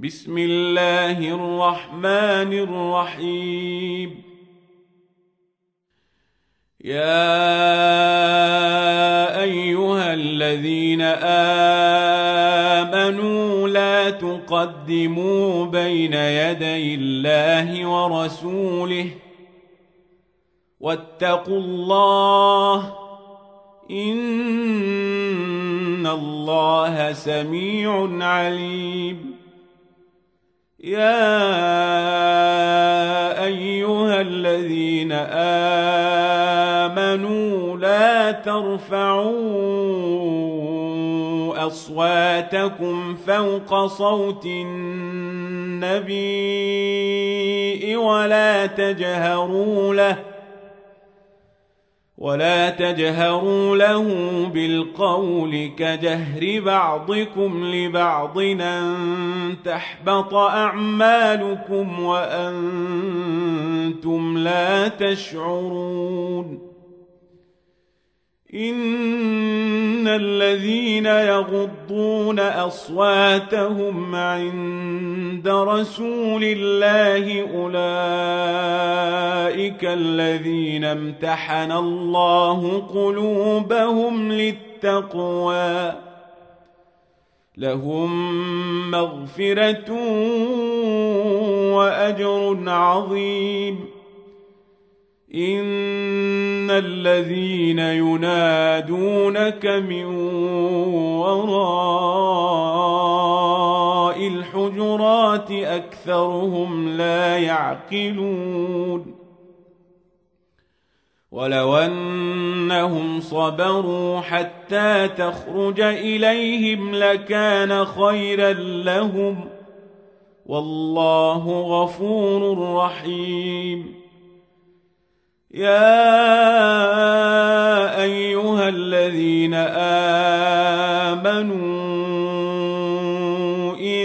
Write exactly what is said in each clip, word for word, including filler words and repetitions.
بسم الله الرحمن الرحيم. يا أيها الذين آمنوا لا تقدموا بين يدي الله ورسوله واتقوا الله إن الله سميع عليم. يا أيها الذين آمنوا لا ترفعوا أصواتكم فوق صوت النبي ولا تجهروا له ولا تجهروا له بالقول كجهر بعضكم لبعض أن تحبط أعمالكم وأنتم لا تشعرون. إن الذين يغضون أصواتهم عند رسول الله أولئك الذين امتحن الله قلوبهم للتقوى لهم مغفرة وأجر عظيم. إن الذين ينادونك من وراء الحجرات أكثرهم لا يعقلون. ولو أنهم صبروا حتى تخرج إليهم لكان خيرا لهم والله غفور رحيم. يا أيها الذين آمنوا إن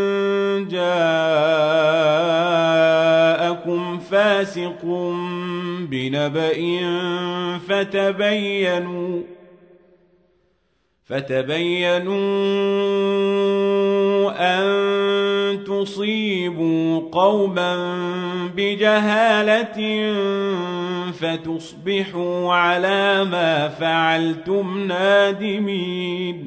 جاءكم فاسق بنبأ فتبينوا فتبينوا أن تصيبوا قوما بجهالة فتصبحوا على ما فعلتم نادمين.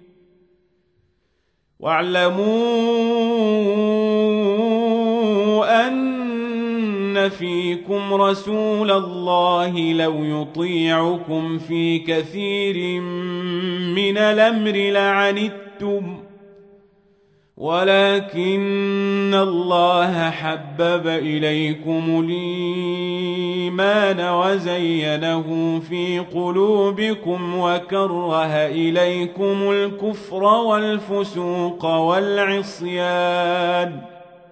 واعلموا أن فيكم رسول الله لو يطيعكم في كثير من الأمر لعنتم ولكن الله حبب إليكم الإيمان وزينه في قلوبكم وكره إليكم الكفر والفسوق والعصيان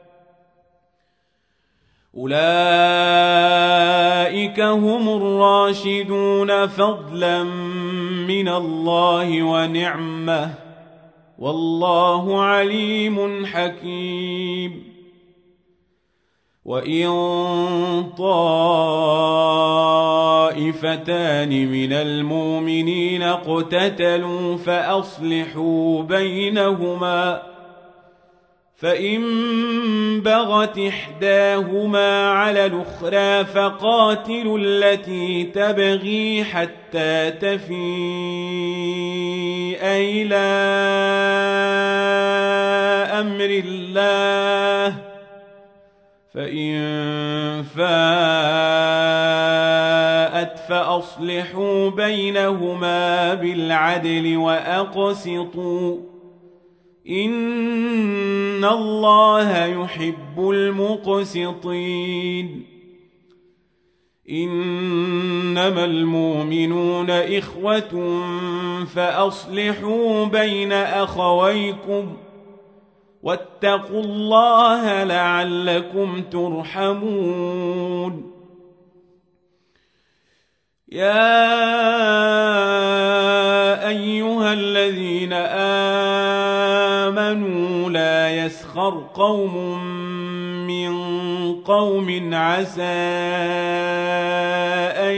أولئك هم الراشدون فضلا من الله ونعمة والله عليم حكيم. وإن طائفتان من المؤمنين اقتتلوا فأصلحوا بينهما فإن بغت إحداهما على الأخرى فقاتلوا التي تبغي حتى تفيء إلى أمر الله فإن فاءت فأصلحوا بينهما بالعدل وأقسطوا إن الله يحب المقسطين. إنما المؤمنون إخوة فأصلحوا بين أخويكم واتقوا الله لعلكم ترحمون. يا أيها الذين آمنوا لا يسخر قوم من قوم عسى أن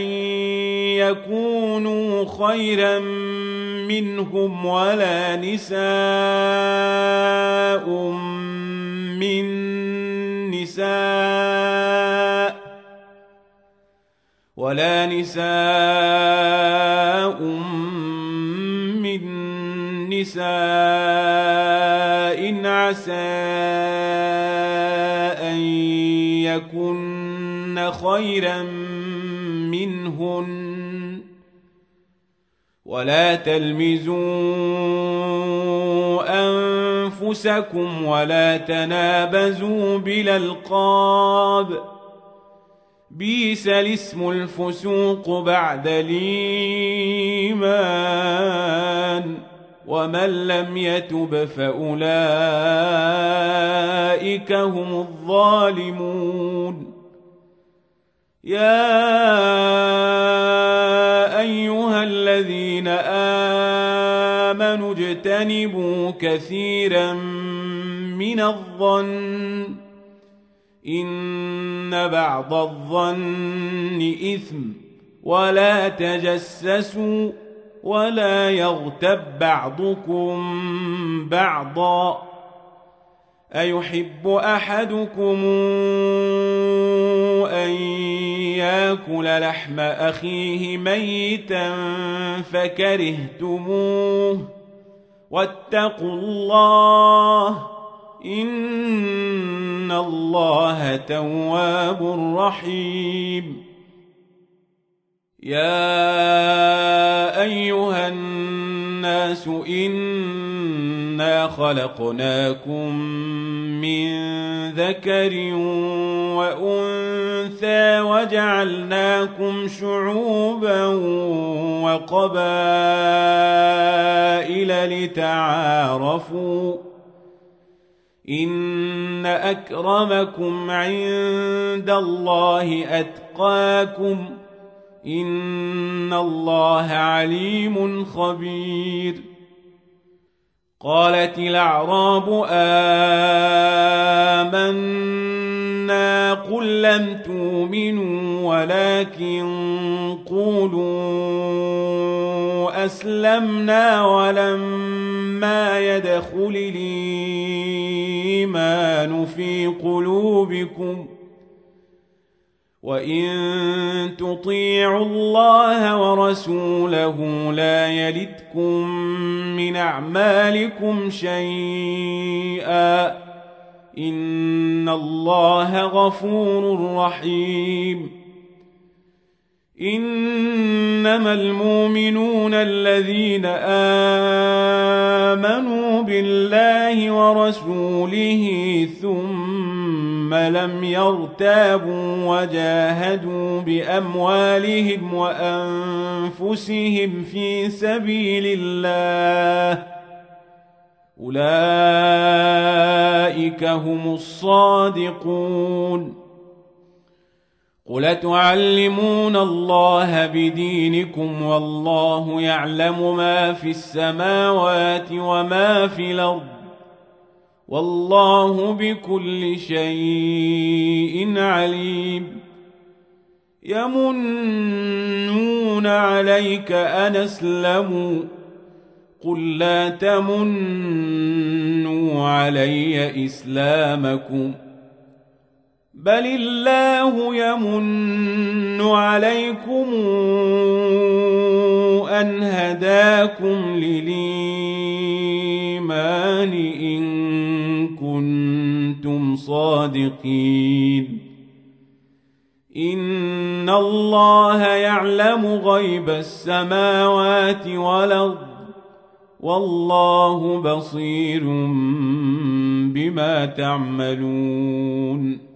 يكونوا خيرا منهم ولا نساء من نساء ولا نساء من نساء عسى أن يكن خيرا منهن ولا تلمزوا أنفسكم ولا تنابزوا بالألقاب بئس الاسم الفسوق بعد الإيمان ومن لم يتب فأولئك هم الظالمون يا أيها الذين آمنوا اجتنبوا كثيرا من الظن إن بعض الظن إثم ولا تجسسوا ولا يغتب بعضكم بعضا أيحب أحدكم أن يأكل لحم أخيه ميتا فكرهتموه واتقوا الله إن الله تواب رحيم يا أيها الناس إنا خلقناكم من ذكر وأنثى وجعلناكم شعوبا وقبائل لتعارفوا إن أكرمكم عند الله أتقاكم إن الله عليم خبير قالت الأعراب آمنا قل لم تؤمنوا ولكن قولوا أسلمنا ولما يدخل الإيمان في قلوبكم وإن تطيعوا الله ورسوله لا يلتكم من أعمالكم شيئا إن الله غفور رحيم إنما المؤمنون الذين آمنوا بالله ورسوله ثم لم يرتابوا وجاهدوا بأموالهم وأنفسهم في سبيل الله أولئك هم الصادقون قل تعلمون الله بدينكم والله يعلم ما في السماوات وما في الأرض والله بكل شيء عليم يمنون عليك أن أسلموا قل لا تمنوا علي إسلامكم بل الله يمن عليكم أن هداكم للإيمان إن كنتم صادقين إن الله يعلم غيب السماوات والأرض والله بصير بما تعملون